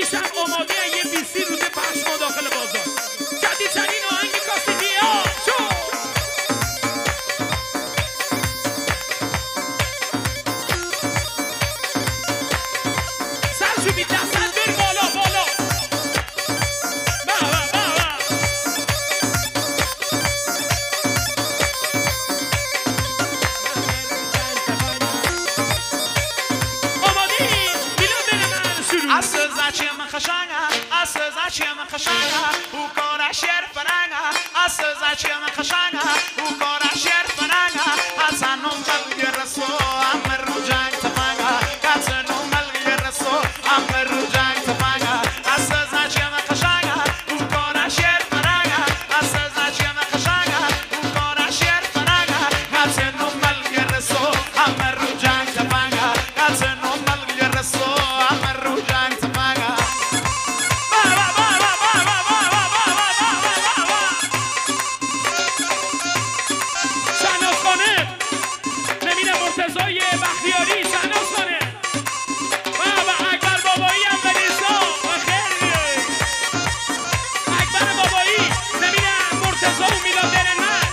هم آماده یه 20 روزه پخش ما داخل بازار. جدیدترین آهنگ کاستی ها شو سرشو بی دستت بر بالا بالا. او کار شعر فرنگا از زاچی من خشنگا او کار شعر فرنگا حسنم قلبی رسو امر رو جنگ تفنگا حسنم قلبی رسو امر رو جنگ تفنگا از زاچی من خشنگا او کار شعر فرنگا از زاچی من خشنگا او کار شعر فرنگا حسنم قلبی رسو امر رو جنگ تفنگا حسنم قلبی رسو امر رو جنگ تفنگا. مرتضای بختیاری شهناز کنه و اکبر بابایی هم بریسا و خیلی اکبر بابایی نمیدن مرتضا و میلاد درنمن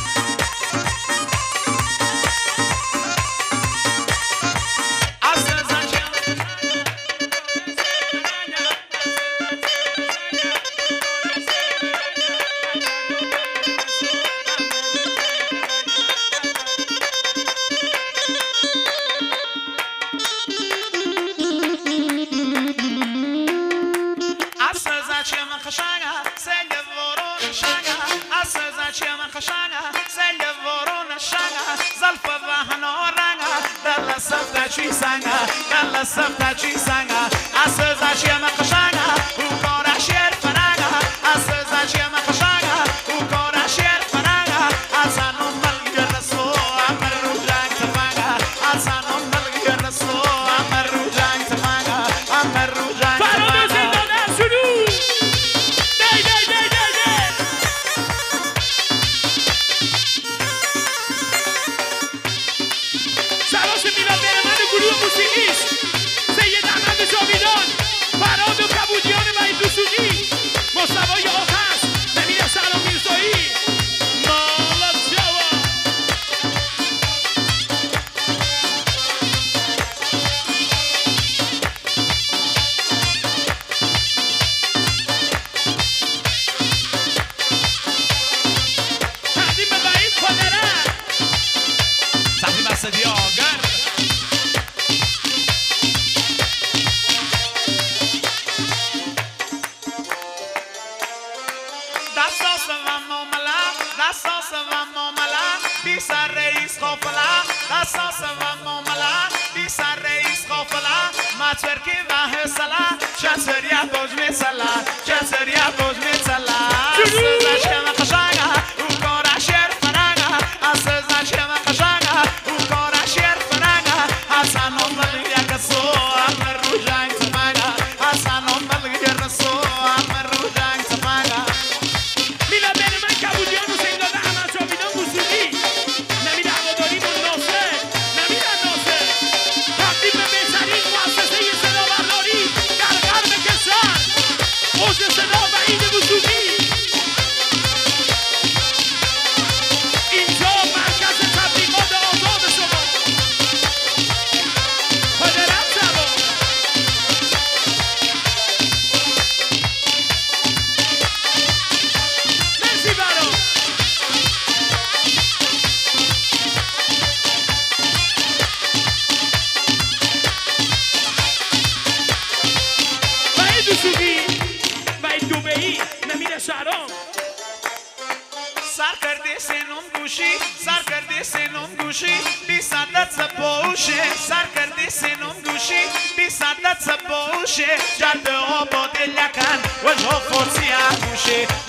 Safta ci sanga, asa zaci ma khashanga, u kora sher faranga, asa zaci ma khashanga, u kora sher faranga, asa no malgi raso, amar rujang tafanga, asa no malgi raso, amar rujang tafanga, amar rujang tafanga. سراس میلاد درنمن گروه موسیقیست سید احمد جاویدان فراد و کبودیان وحید رسولی مصطفی آتش نمیر سلام میرزایی نالت جوا تقدیم به وحید پادرک تقدیم به صدی آگر بیسر رئیس قافله اساس و معامله بیسر رئیس قافله مترکی و حسله چطوری باج میسله چطوری باج میسله اساس کم قشنگه او کار شعر فرنگه اساس کم قشنگه او کار شعر فرنگه حسن ملک یک سو امر رو جنگ تفنگه حسن ملک رسو امر رو جنگ تفنگه. میلاد درنمن کبودیان و سید احمد جاویدان موسیقی نمید هواداری با ناصر نمید ناصر تقدیم به بهترین مؤسسه صدا برداری در غرب کشور حوض صدا و عید وجودی اینجا مرکز تبلیغات آزاد شما پادرک شما مرسی برام وحید وسوقی وحید دوبهی نمیر شهرام سر کرده سینم گوشی سر کرده سینم گوشی بی صدت سپاوشه سر کرده سینم گوشی بی صدت سپاوشه جلب آباد لکن وجه فارسی گوشه